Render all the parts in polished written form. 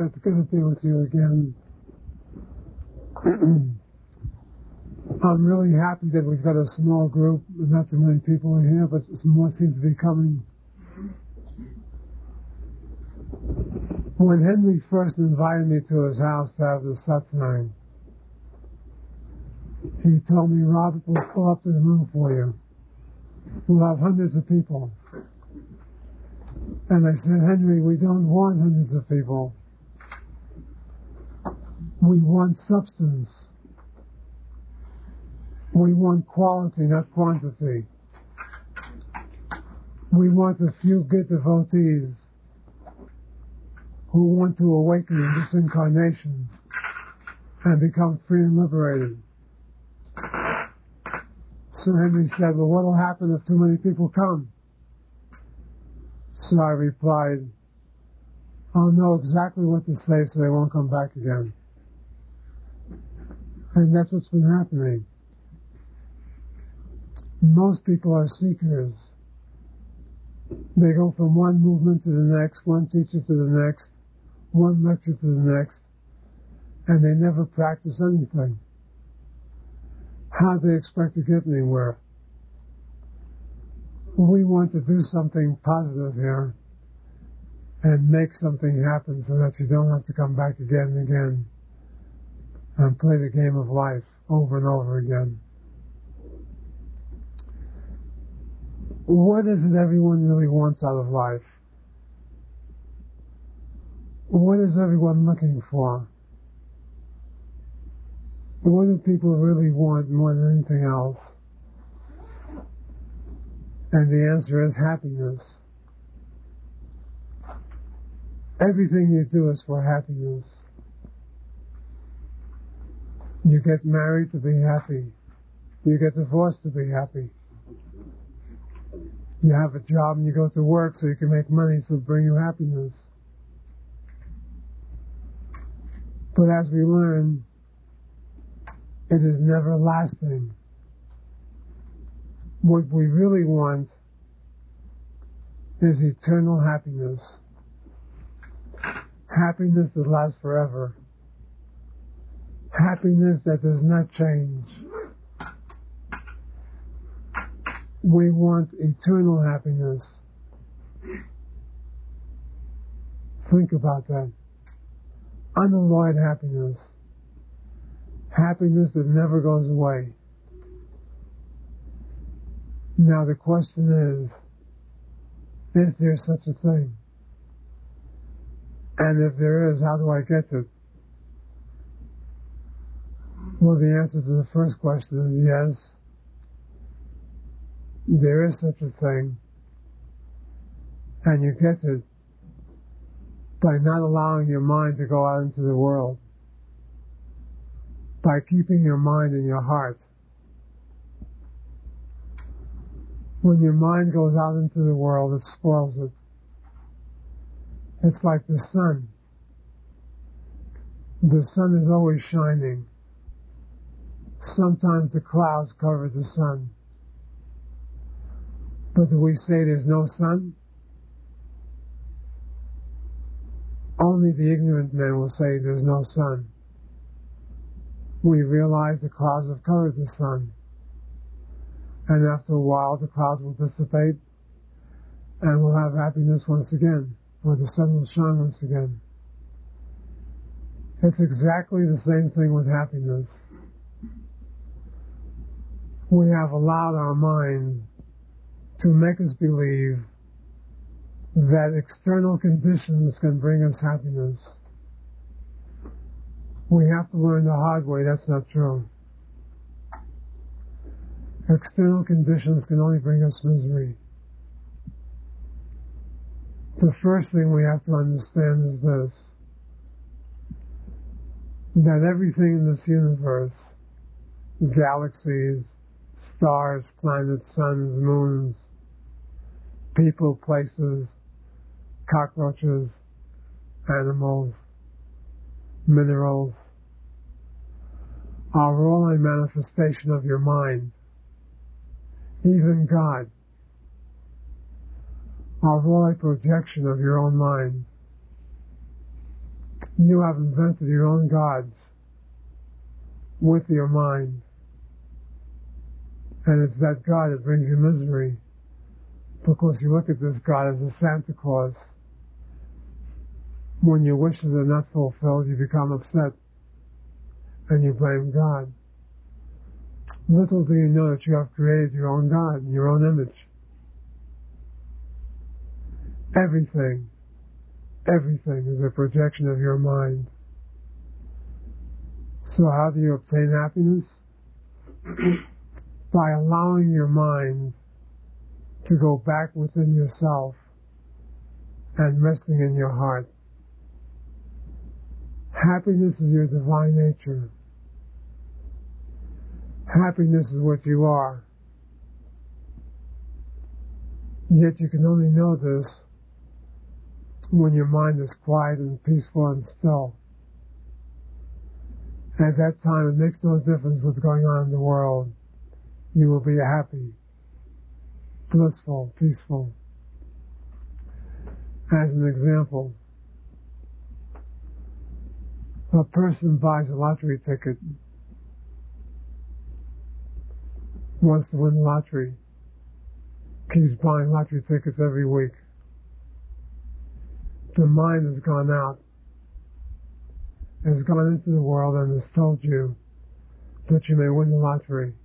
It's good to be with you again. I'm really happy that we've got a small group, not too many people in here, but more seem to be coming. When Henry first invited me to his house to have the satsang, he told me, Robert, we'll fill up this room for you. We'll have hundreds of people. And I said, Henry, we don't want hundreds of people. We want substance. We want quality, not quantity. We want a few good devotees who want to awaken in this incarnation and become free and liberated. So Henry said, well, what will happen if too many people come? So I replied, I'll know exactly what to say so they won't come back again. And that's what's been happening. Most people are seekers. They go from one movement to the next, one teacher to the next, one lecture to the next, and they never practice anything. How do they expect to get anywhere? We want to do something positive here and make something happen so that you don't have to come back again and again and play the game of life over and over again. What is it everyone really wants out of life? What is everyone looking for? What do people really want more than anything else? And the answer is happiness. Everything you do is for happiness. You get married to be happy. You get divorced to be happy. You have a job and you go to work so you can make money to bring you happiness. But as we learn, it is never lasting. What we really want is eternal happiness. Happiness that lasts forever. Happiness that does not change. We want eternal happiness. Think about that. Unalloyed happiness. Happiness that never goes away. Now the question is there such a thing? And if there is, how do I get it? Well, the answer to the first question is yes. There is such a thing. And you get it by not allowing your mind to go out into the world. By keeping your mind in your heart. When your mind goes out into the world, it spoils it. It's like the sun. The sun is always shining. Sometimes the clouds cover the sun. But do we say there's no sun? Only the ignorant men will say there's no sun. We realize the clouds have covered the sun. And after a while, the clouds will dissipate, and we'll have happiness once again, or the sun will shine once again. It's exactly the same thing with happiness. We have allowed our mind to make us believe that external conditions can bring us happiness. We have to learn the hard way that's not true. External conditions can only bring us misery. The first thing we have to understand is this, that everything in this universe, galaxies, stars, planets, suns, moons, people, places, cockroaches, animals, minerals, are all a manifestation of your mind. Even God are all a projection of your own mind. You have invented your own gods with your mind. And it's that God that brings you misery, because you look at this God as a Santa Claus. When your wishes are not fulfilled, you become upset and you blame God. Little do you know that you have created your own God in your own image. Everything is a projection of your mind. So how do you obtain happiness? By allowing your mind to go back within yourself and resting in your heart. Happiness is your divine nature. Happiness is what you are. Yet you can only know this when your mind is quiet and peaceful and still. At that time, it makes no difference what's going on in the world. You will be happy, blissful, peaceful. As an example, a person buys a lottery ticket, wants to win the lottery, keeps buying lottery tickets every week. The mind has gone out, has gone into the world and has told you that you may win the lottery.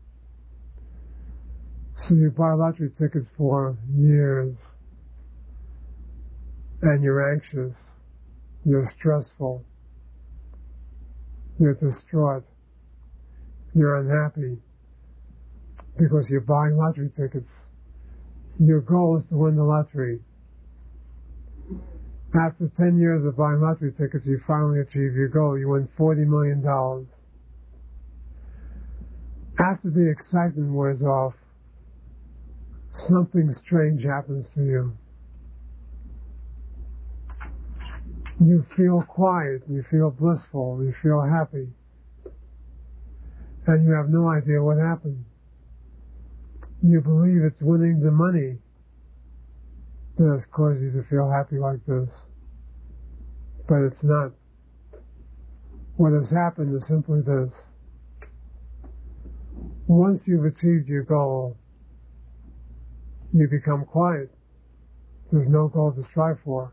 So you buy lottery tickets for years, and you're anxious, you're stressful, you're distraught, you're unhappy, because you're buying lottery tickets. Your goal is to win the lottery. After 10 years of buying lottery tickets, you finally achieve your goal. You win $40 million. After the excitement wears off, something strange happens to you. You feel quiet, you feel blissful, you feel happy, and you have no idea what happened. You believe it's winning the money that has caused you to feel happy like this, but it's not. What has happened is simply this. Once you've achieved your goal, you become quiet. There's no goal to strive for.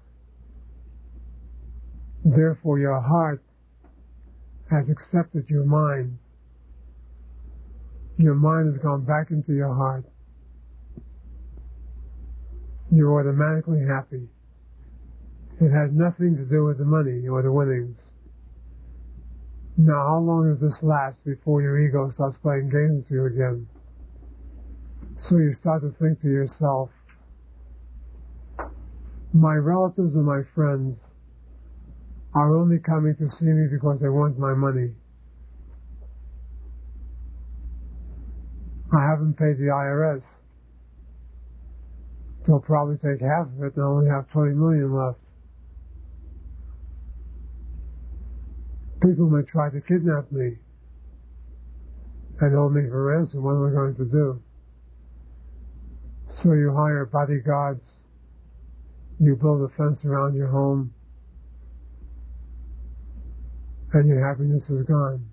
Therefore, your heart has accepted your mind. Your mind has gone back into your heart. You're automatically happy. It has nothing to do with the money or the winnings. Now, how long does this last before your ego starts playing games with you again? So you start to think to yourself, my relatives and my friends are only coming to see me because they want my money. I haven't paid the IRS. They'll probably take half of it and I only have 20 million left. People may try to kidnap me and hold me for ransom. What am I going to do? So you hire bodyguards, you build a fence around your home, and your happiness is gone.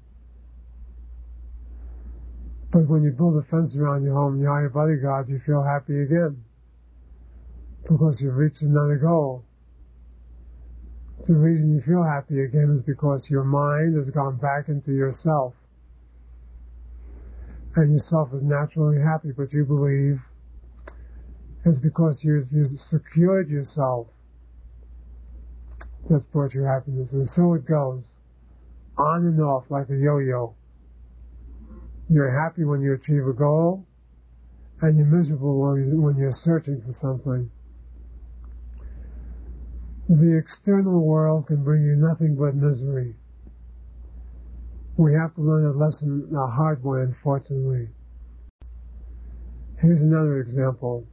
But when you build a fence around your home and you hire bodyguards, you feel happy again, because you've reached another goal. The reason you feel happy again is because your mind has gone back into yourself. And yourself is naturally happy, but you believe it's because you secured yourself that's brought you happiness. And so it goes, on and off like a yo-yo. You're happy when you achieve a goal, and you're miserable when you're searching for something. The external world can bring you nothing but misery. We have to learn a lesson the hard way, unfortunately. Here's another example.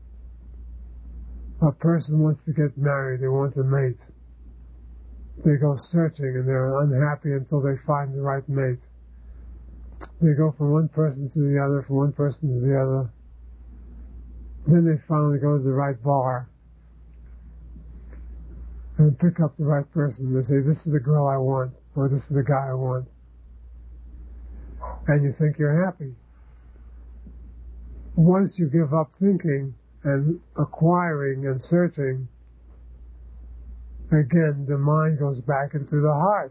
A person wants to get married, they want a mate. They go searching and they're unhappy until they find the right mate. They go from one person to the other, from one person to the other. Then they finally go to the right bar. and pick up the right person. They say, this is the girl I want, or this is the guy I want. And you think you're happy. Once you give up thinking and acquiring and searching, again, the mind goes back into the heart.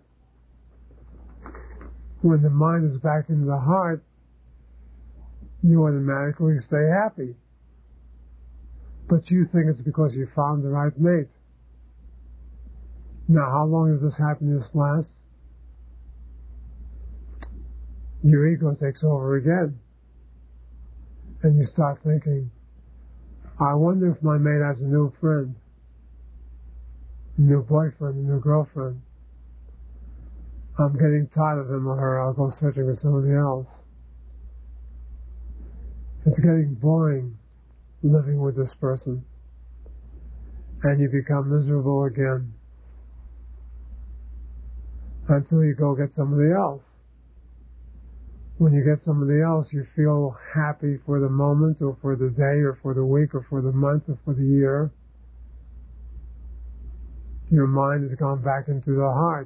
When the mind is back into the heart, you automatically stay happy. But you think it's because you found the right mate. Now, how long does this happiness last? Your ego takes over again. And you start thinking, I wonder if my mate has a new friend, a new boyfriend, a new girlfriend. I'm getting tired of him or her. I'll go searching for somebody else. It's getting boring living with this person. And you become miserable again. Until you go get somebody else. When you get somebody else, you feel happy for the moment, or for the day, or for the week, or for the month, or for the year. Your mind has gone back into the heart.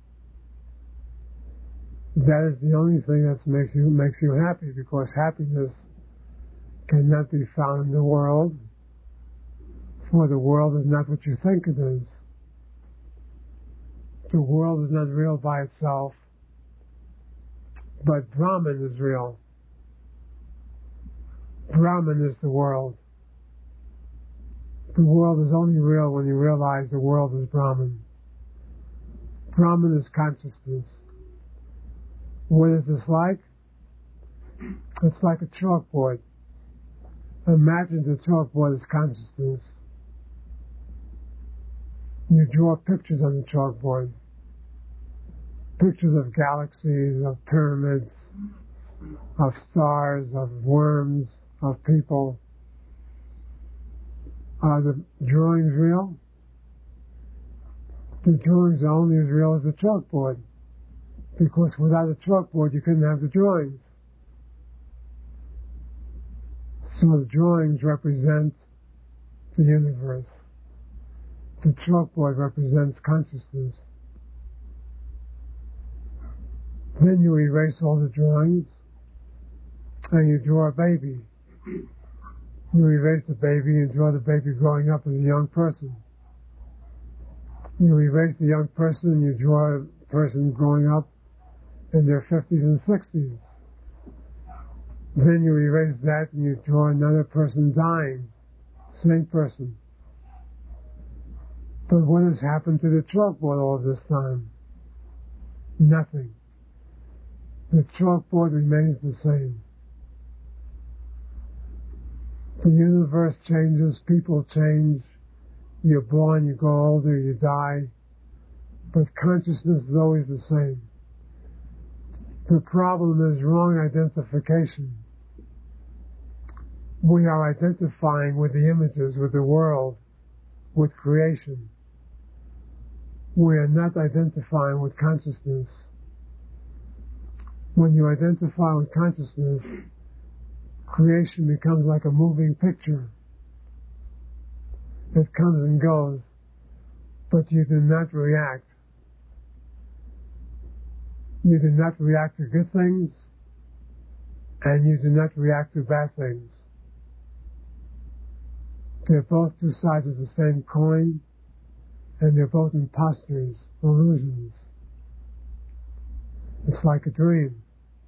That is the only thing that makes you happy, because happiness cannot be found in the world, for the world is not what you think it is. The world is not real by itself, but Brahman is real. Brahman is the world. The world is only real when you realize the world is Brahman. Brahman is consciousness. What is this like? It's like a chalkboard. Imagine the chalkboard is consciousness. You draw pictures on the chalkboard. Pictures of galaxies, of pyramids, of stars, of worms, of people. Are the drawings real? The drawings are only as real as the chalkboard, because without a chalkboard you couldn't have the drawings. So the drawings represent the universe. The chalkboard represents consciousness. Then you erase all the drawings and you draw a baby. You erase the baby and draw the baby growing up as a young person. You erase the young person and you draw a person growing up in their 50s and 60s. Then you erase that and you draw another person dying. Same person. But what has happened to the chalkboard all of this time? Nothing. The chalkboard remains the same. The universe changes, people change. You're born, you grow older, you die. But consciousness is always the same. The problem is wrong identification. We are identifying with the images, with the world, with creation. We are not identifying with consciousness. When you identify with consciousness, creation becomes like a moving picture. It comes and goes, but you do not react. You do not react to good things, and you do not react to bad things. They're both two sides of the same coin, and they're both impostures, illusions. It's like a dream.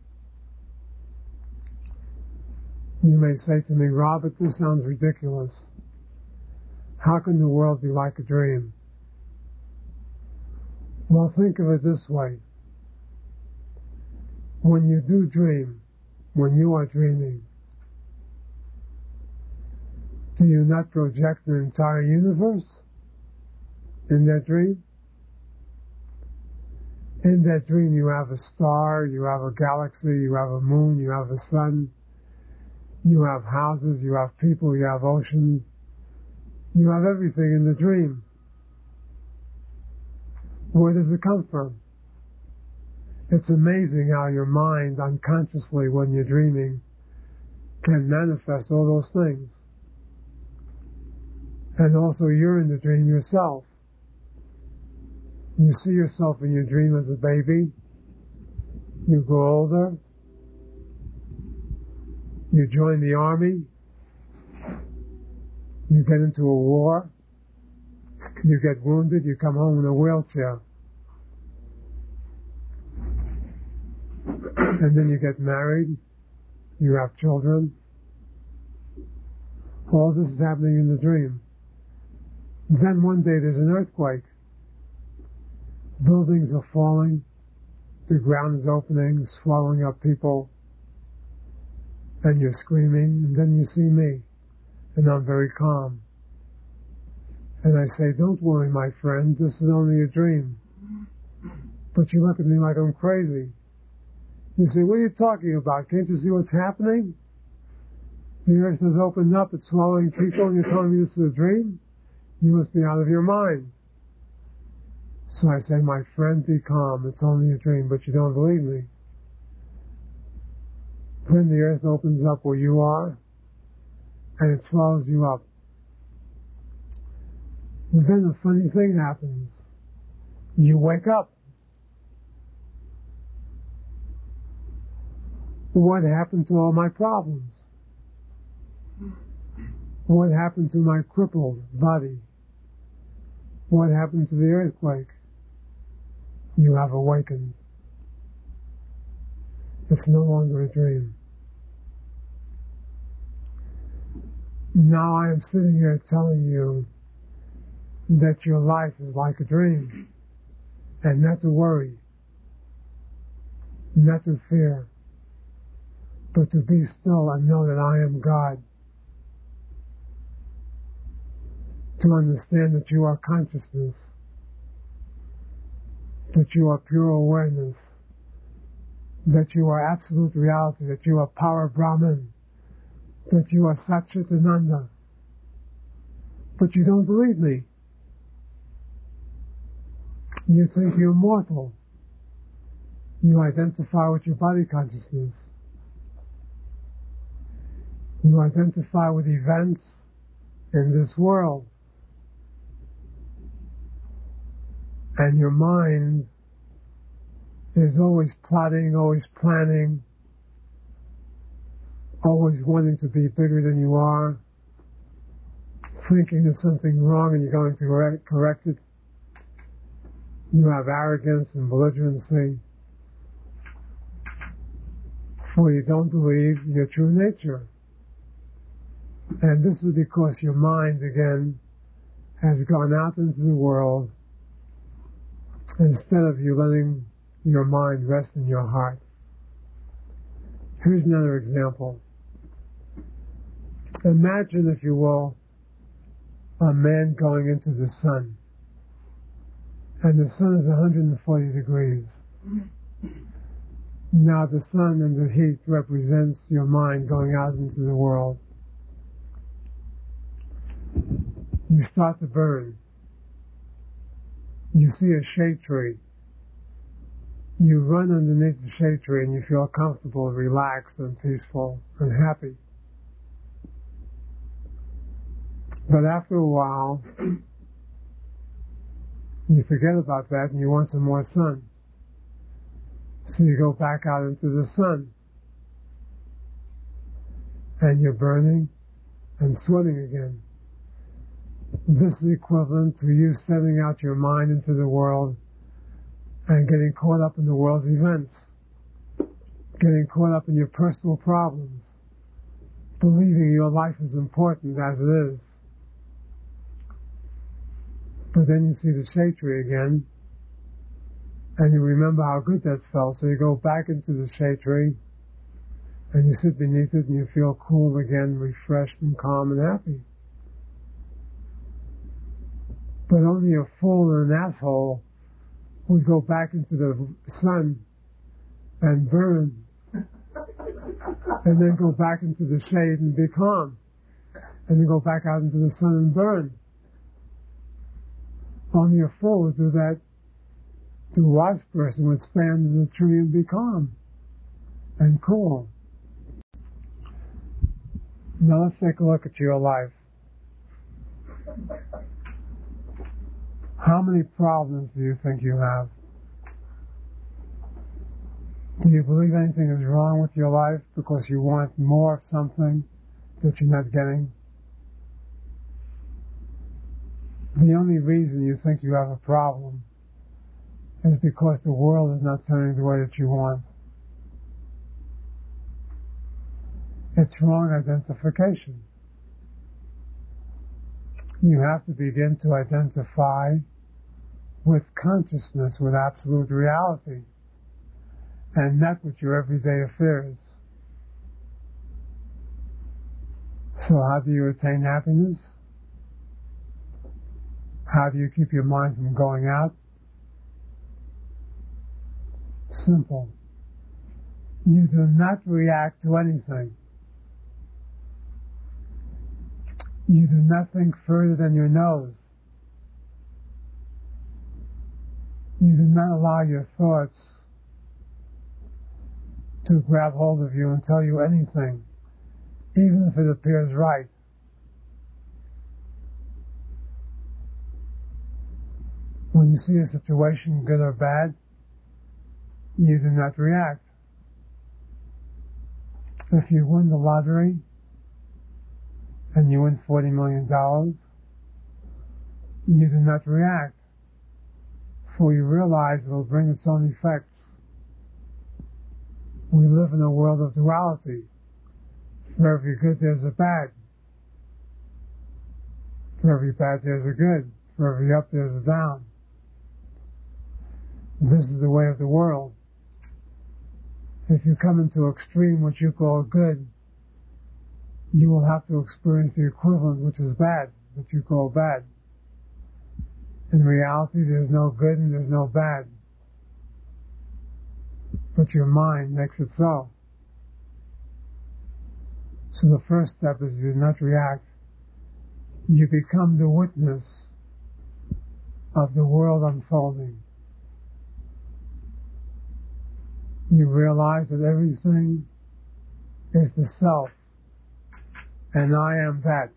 You may say to me, Robert, this sounds ridiculous. How can the world be like a dream? Well, think of it this way. When you do dream, when you are dreaming, do you not project the entire universe in that dream? In that dream you have a star, you have a galaxy, you have a moon, you have a sun, you have houses, you have people, you have ocean, you have everything in the dream. Where does it come from? It's amazing how your mind unconsciously, when you're dreaming, can manifest all those things. And also you're in the dream yourself. You see yourself in your dream as a baby. You grow older. You join the army. You get into a war. You get wounded. You come home in a wheelchair. And then you get married. You have children. All this is happening in the dream. Then one day there's an earthquake. Buildings are falling. The ground is opening, swallowing up people. And you're screaming. And then you see me. And I'm very calm. And I say, don't worry, my friend. This is only a dream. But you look at me like I'm crazy. You say, what are you talking about? Can't you see what's happening? The earth has opened up, it's swallowing people, and you're telling me this is a dream? You must be out of your mind. So I say, my friend, be calm. It's only a dream, but you don't believe me. Then the earth opens up where you are, and it swallows you up. And then a funny thing happens. You wake up. What happened to all my problems? What happened to my crippled body? What happened to the earthquake? You have awakened. It's no longer a dream. Now I am sitting here telling you that your life is like a dream, and not to worry, not to fear, but to be still and know that I am God. To understand that you are consciousness, that you are pure awareness, that you are absolute reality, that you are Power Brahman, that you are Satchitananda. But you don't believe me. You think you're mortal. You identify with your body consciousness. You identify with events in this world. And your mind is always plotting, always planning, always wanting to be bigger than you are, thinking there's something wrong and you're going to correct it. You have arrogance and belligerency, for you don't believe your true nature. And this is because your mind, again, has gone out into the world instead of you letting your mind rest in your heart. Here's another example. Imagine, if you will, a man going into the sun. And the sun is 140 degrees. Now the sun and the heat represents your mind going out into the world. You start to burn. You see a shade tree. You run underneath the shade tree and you feel comfortable, relaxed, and peaceful, and happy. But after a while, you forget about that and you want some more sun. So you go back out into the sun. And you're burning and sweating again. This is equivalent to you setting out your mind into the world and getting caught up in the world's events, getting caught up in your personal problems, believing your life is important as it is. But then you see the shade tree again, and you remember how good that felt, so you go back into the shade tree, and you sit beneath it, and you feel cool again, refreshed and calm and happy. But only a fool and an asshole would go back into the sun and burn, and then go back into the shade and be calm, and then go back out into the sun and burn. Only a fool would do that. The wise person would stand in the tree and be calm and cool. Now let's take a look at your life. How many problems do you think you have? Do you believe anything is wrong with your life because you want more of something that you're not getting? The only reason you think you have a problem is because the world is not turning the way that you want. It's wrong identification. You have to begin to identify with consciousness, with absolute reality, and not with your everyday affairs. So how do you attain happiness? How do you keep your mind from going out? Simple. You do not react to anything. You do not think further than your nose. You do not allow your thoughts to grab hold of you and tell you anything, even if it appears right. When you see a situation, good or bad, you do not react. If you win the lottery and you win $40 million, you do not react, for you realize it will bring its own effects. We live in a world of duality. For every good, there's a bad. For every bad, there's a good. For every up, there's a down. This is the way of the world. If you come into extreme, what you call good, you will have to experience the equivalent, which is bad, that you call bad. In reality, there's no good and there's no bad. But your mind makes it so. So the first step is you do not react. You become the witness of the world unfolding. You realize that everything is the self, and I am that.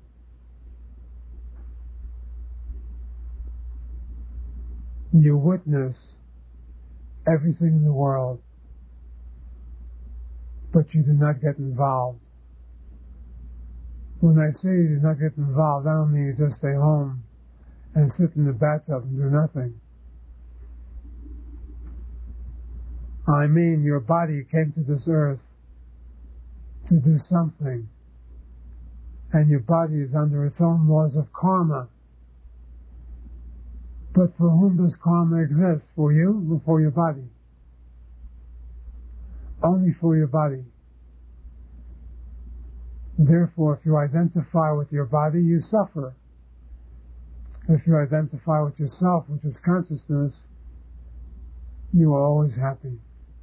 You witness everything in the world, but you do not get involved. When I say you do not get involved, I don't mean you just stay home and sit in the bathtub and do nothing. I mean your body came to this earth to do something, and your body is under its own laws of karma. But for whom does karma exist? For you or for your body? Only for your body. Therefore, if you identify with your body, you suffer. If you identify with yourself, which is consciousness, you are always happy.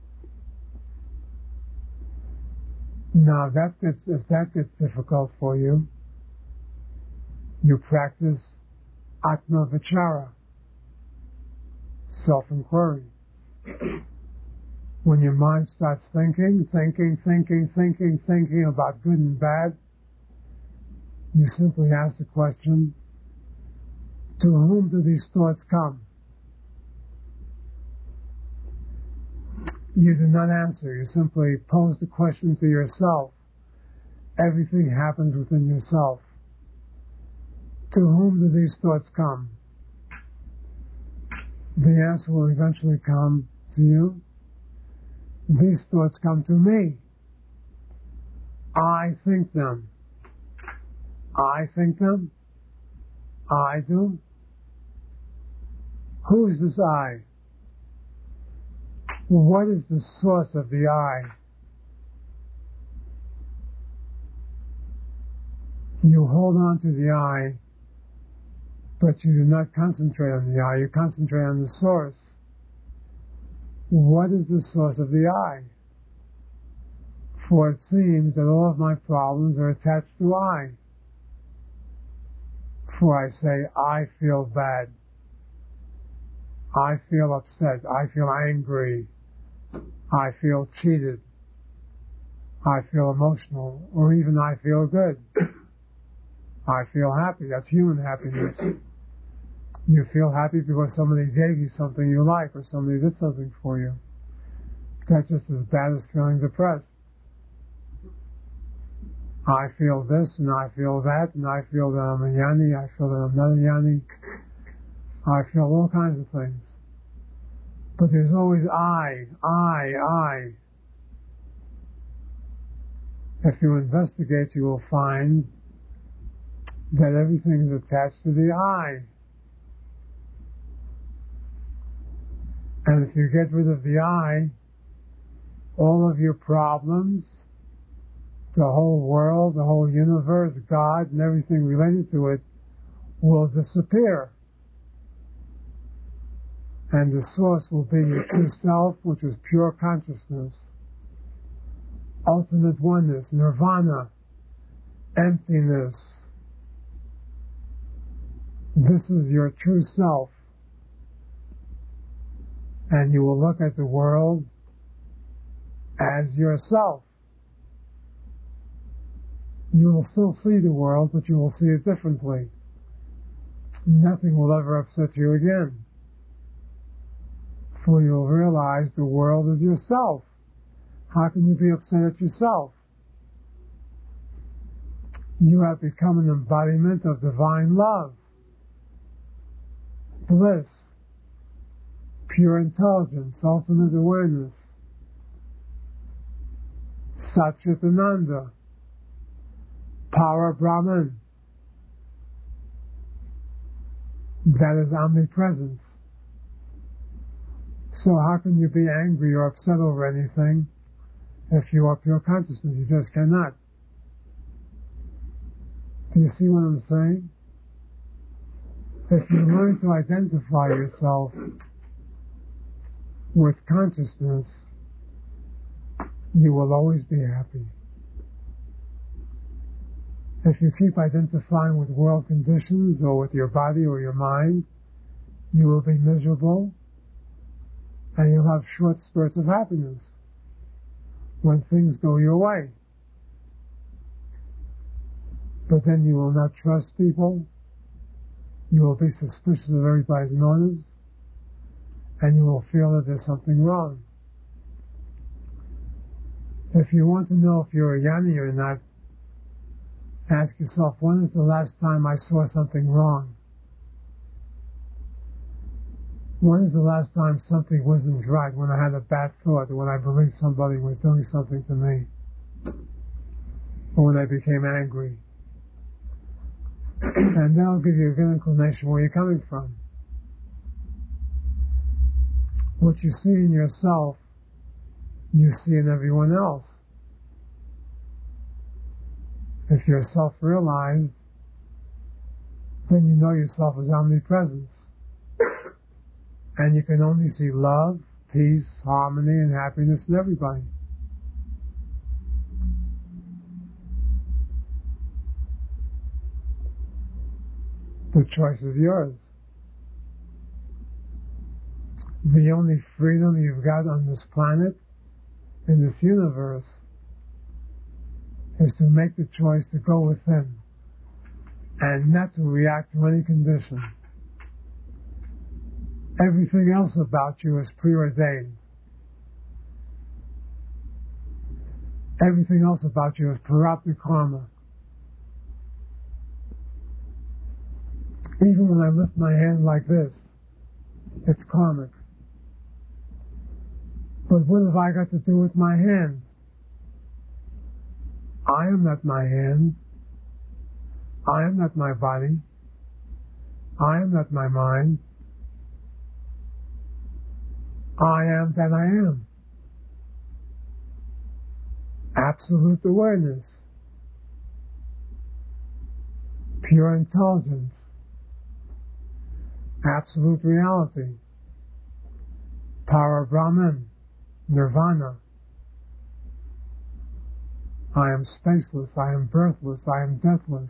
Now, if that gets difficult for you, you practice Atma Vichara, self-inquiry. When your mind starts thinking about good and bad, you simply ask the question, to whom do these thoughts come? You do not answer, you simply pose the question to yourself. Everything happens within yourself. To whom do these thoughts come? The answer will eventually come to you. These thoughts come to me. I think them. I think them. I do. Who is this I? What is the source of the I? You hold on to the I, but you do not concentrate on the I. You concentrate on the source. What is the source of the I? For it seems that all of my problems are attached to I. For I say, I feel bad. I feel upset. I feel angry. I feel cheated. I feel emotional. Or even I feel good. I feel happy. That's human happiness. You feel happy because somebody gave you something you like or somebody did something for you. That's just as bad as feeling depressed. I feel this and I feel that and I feel that I'm a yani, I feel that I'm not a yani. I feel all kinds of things. But there's always I. If you investigate, you will find that everything is attached to the I. And if you get rid of the I, all of your problems, the whole world, the whole universe, God, and everything related to it will disappear. And the source will be your true self, which is pure consciousness, ultimate oneness, nirvana, emptiness. This is your true self. And you will look at the world as yourself. You will still see the world, but you will see it differently. Nothing will ever upset you again. For you will realize the world is yourself. How can you be upset at yourself? You have become an embodiment of divine love, bliss, pure intelligence, ultimate awareness, Satchitananda, power Brahman. That is omnipresence. So how can you be angry or upset over anything if you are pure consciousness? You just cannot. Do you see what I'm saying? If you learn to identify yourself with consciousness, you will always be happy. If you keep identifying with world conditions or with your body or your mind, you will be miserable and you'll have short spurts of happiness when things go your way. But then you will not trust people, you will be suspicious of everybody's motives, and you will feel that there's something wrong. If you want to know if you're a yani or not, ask yourself, when is the last time I saw something wrong? When is the last time something wasn't right, when I had a bad thought, or when I believed somebody was doing something to me, or when I became angry? And that'll give you a good inclination where you're coming from. What you see in yourself, you see in everyone else. If you're self-realized, then you know yourself as omnipresence. And you can only see love, peace, harmony, and happiness in everybody. The choice is yours. The only freedom you've got on this planet, in this universe, is to make the choice to go within and not to react to any condition. Everything else about you is preordained. Everything else about you is prarabdha karma. Even when I lift my hand like this, it's karmic. But what have I got to do with my hand? I am not my hand. I am not my body. I am not my mind. I am that I am. Absolute awareness. Pure intelligence. Absolute reality. Power Brahman. Nirvana. I am spaceless, I am birthless, I am deathless.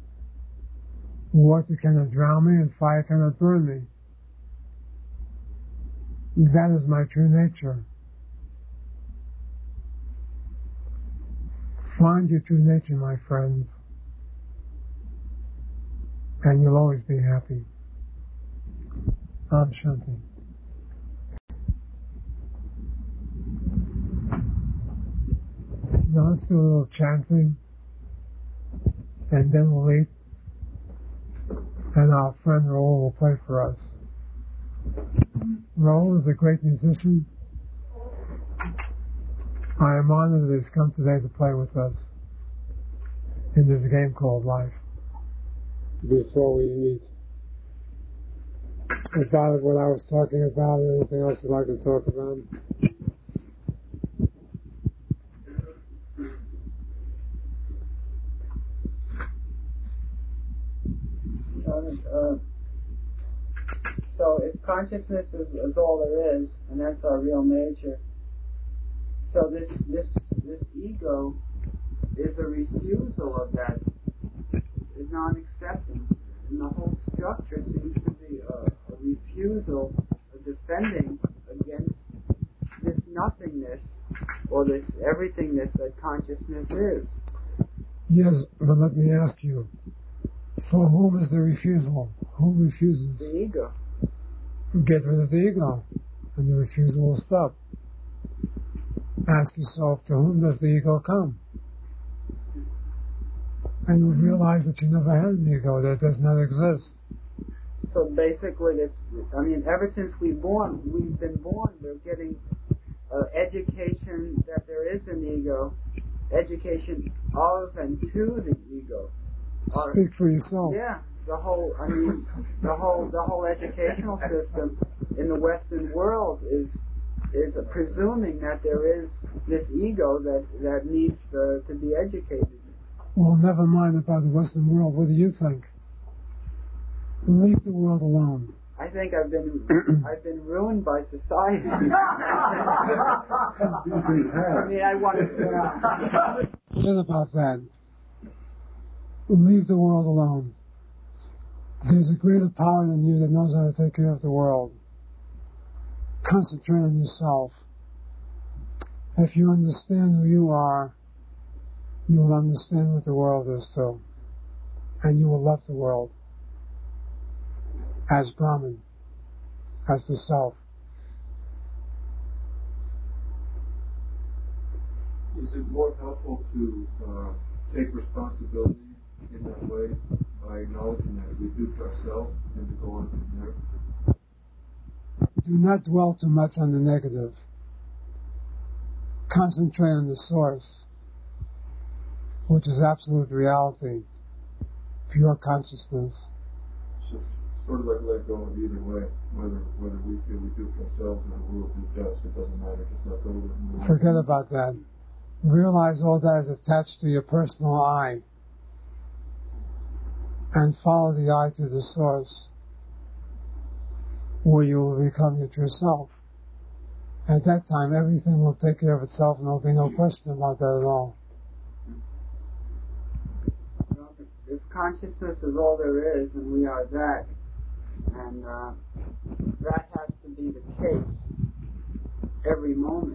Water cannot drown me and fire cannot burn me. That is my true nature. Find your true nature, my friends, and you'll always be happy. Om Shanti. Now let's do a little chanting, and then we'll eat, and our friend Raoul will play for us. Raoul is a great musician. I am honored that he's come today to play with us in this game called life. Before we meet, about what I was talking about, or anything else you'd like to talk about? So if consciousness is all there is, and that's our real nature, so this ego is a refusal of that, is non-acceptance, and the whole structure seems to be a refusal, a defending against this nothingness, or this everythingness that consciousness is. Yes, but let me ask you, for whom is the refusal? Who refuses? The ego. Get rid of the ego, and the refusal will stop. Ask yourself, to whom does the ego come? And you'll realize that you never had an ego, that it does not exist. So basically, ever since we've been born, we're getting education that there is an ego, education of and to the ego. Speak for yourself. Yeah, the whole educational system in the Western world is presuming that there is this ego that needs to be educated. Well, never mind about the Western world. What do you think? Leave the world alone. I think I've been ruined by society. I want to. Forget about that. Leave the world alone. There's a greater power than you that knows how to take care of the world. Concentrate on yourself. If you understand who you are, you will understand what the world is too. And you will love the world as Brahman, as the self. Is it more helpful to take responsibility in that way by acknowledging that we do to ourselves and to go on from there? Do not dwell too much on the negative. Concentrate on the source, which is absolute reality, pure consciousness. So sort of like let go of either way, whether we feel we do to ourselves or we will do to us, it doesn't matter, just let go of it. Forget about that. Realize all that is attached to your personal I, and follow the I to the source, where you will become your true self. At that time, everything will take care of itself, and there will be no question about that at all. If consciousness is all there is, and we are that, and that has to be the case every moment,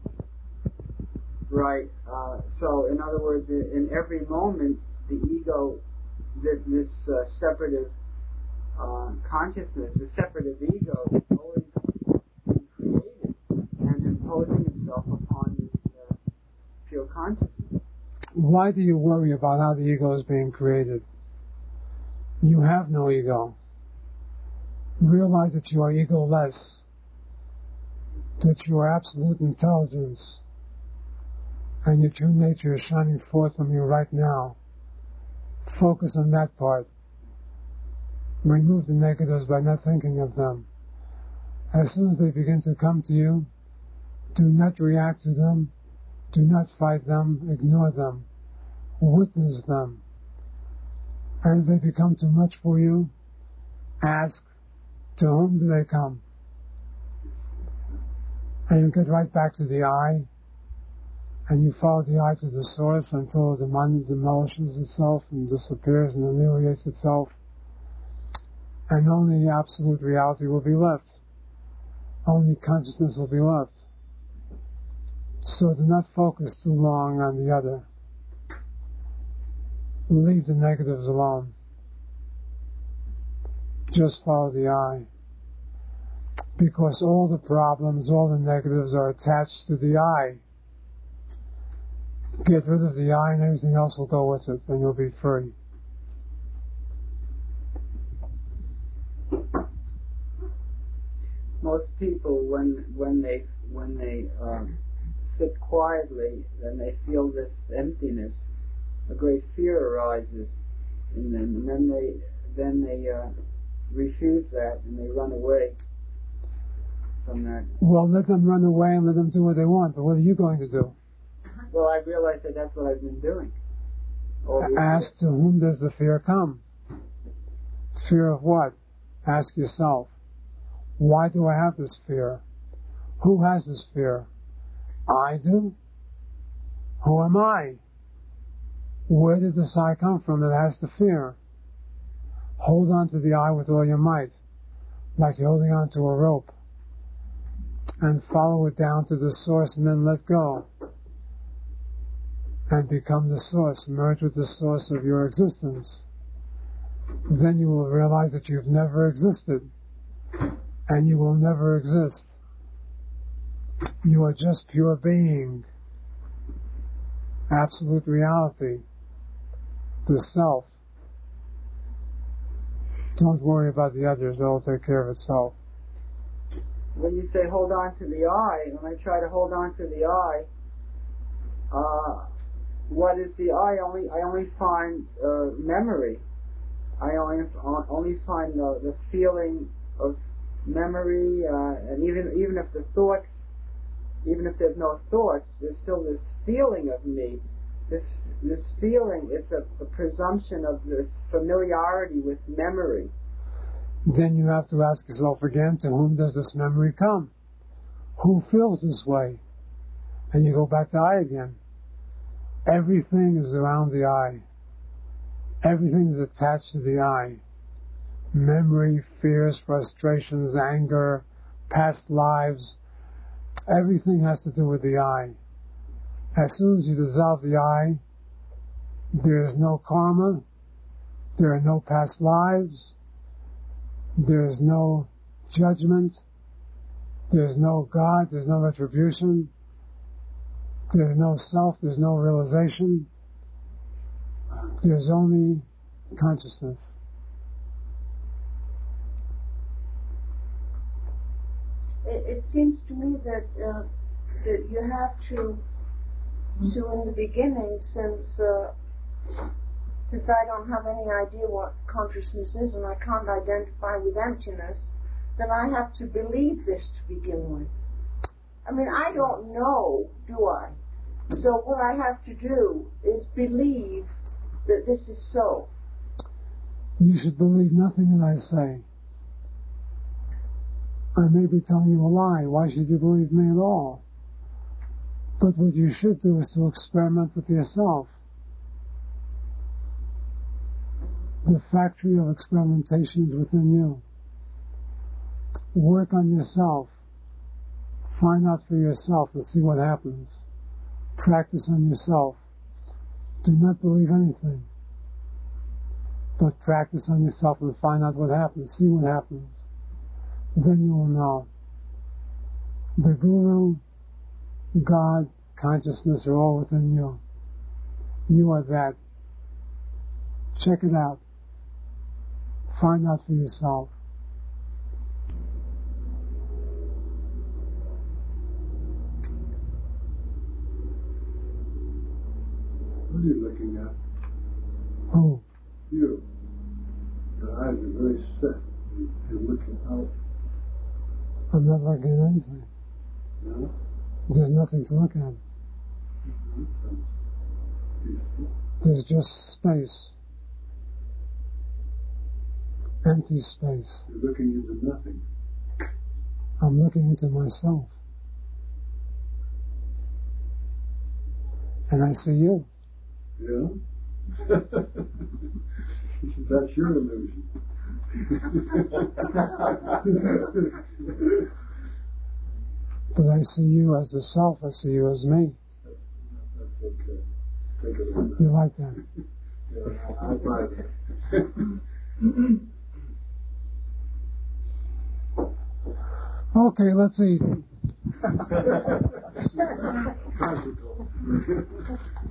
right? So, in other words, in every moment, the ego, this separative consciousness, the separative ego, is always being created and imposing itself upon this pure consciousness. Why do you worry about how the ego is being created? You have no ego. Realize that you are egoless, that you are absolute intelligence, and your true nature is shining forth from you right now. Focus on that part. Remove the negatives by not thinking of them. As soon as they begin to come to you, do not react to them, do not fight them, ignore them, witness them. And if they become too much for you, ask, to whom do they come? And you get right back to the I, and you follow the I to the source until the mind demolishes itself and disappears and annihilates itself, and only absolute reality will be left. Only consciousness will be left. So do not focus too long on the other. Leave the negatives alone. Just follow the I. Because all the problems, all the negatives are attached to the I. Get rid of the I and everything else will go with it, and you'll be free. Most people, when they sit quietly and they feel this emptiness, a great fear arises in them, and then they refuse that and they run away from that. Well, let them run away and let them do what they want, but what are you going to do? Well, I realize that that's what I've been doing. Ask, to whom does the fear come? Fear of what? Ask yourself. Why do I have this fear? Who has this fear? I do? Who am I? Where did this I come from that has the fear? Hold on to the I with all your might, like you're holding on to a rope, and follow it down to the source and then let go. And become the source, merge with the source of your existence. Then you will realize that you've never existed, and you will never exist. You are just pure being, absolute reality, the self. Don't worry about the others, it'll take care of itself. When you say hold on to the I, when I try to hold on to the I, what is the I? I only find memory. I only find the feeling of memory, and even if the thoughts, even if there's no thoughts, there's still this feeling of me. This feeling is a presumption of this familiarity with memory. Then you have to ask yourself again, to whom does this memory come? Who feels this way? And you go back to I again. Everything is around the I. Everything is attached to the I. Memory, fears, frustrations, anger, past lives. Everything has to do with the I. As soon as you dissolve the I, there is no karma, there are no past lives, there is no judgment, there is no God, there's no retribution, there's no self, there's no realization, there's only consciousness. It seems to me that you have to in the beginning, since I don't have any idea what consciousness is and I can't identify with emptiness, then I have to believe this to begin with. I mean, I don't know, do I? So what I have to do is believe that this is so. You should believe nothing that I say. I may be telling you a lie. Why should you believe me at all? But what you should do is to experiment with yourself. The factory of experimentation is within you. Work on yourself. Find out for yourself and see what happens. Practice on yourself. Do not believe anything. But practice on yourself and find out what happens. See what happens. Then you will know. The Guru, God, consciousness are all within you. You are that. Check it out. Find out for yourself. What are you looking at? Who? You. Your eyes are very set. You're looking out. I'm not looking at anything. No? There's nothing to look at. That sounds peaceful. There's just space. Empty space. You're looking into nothing. I'm looking into myself. And I see you. Yeah? That's your illusion. But I see you as the self, I see you as me. That's okay. Think of it. You like that? Yeah, I'll buy that. Okay, let's eat. Practical.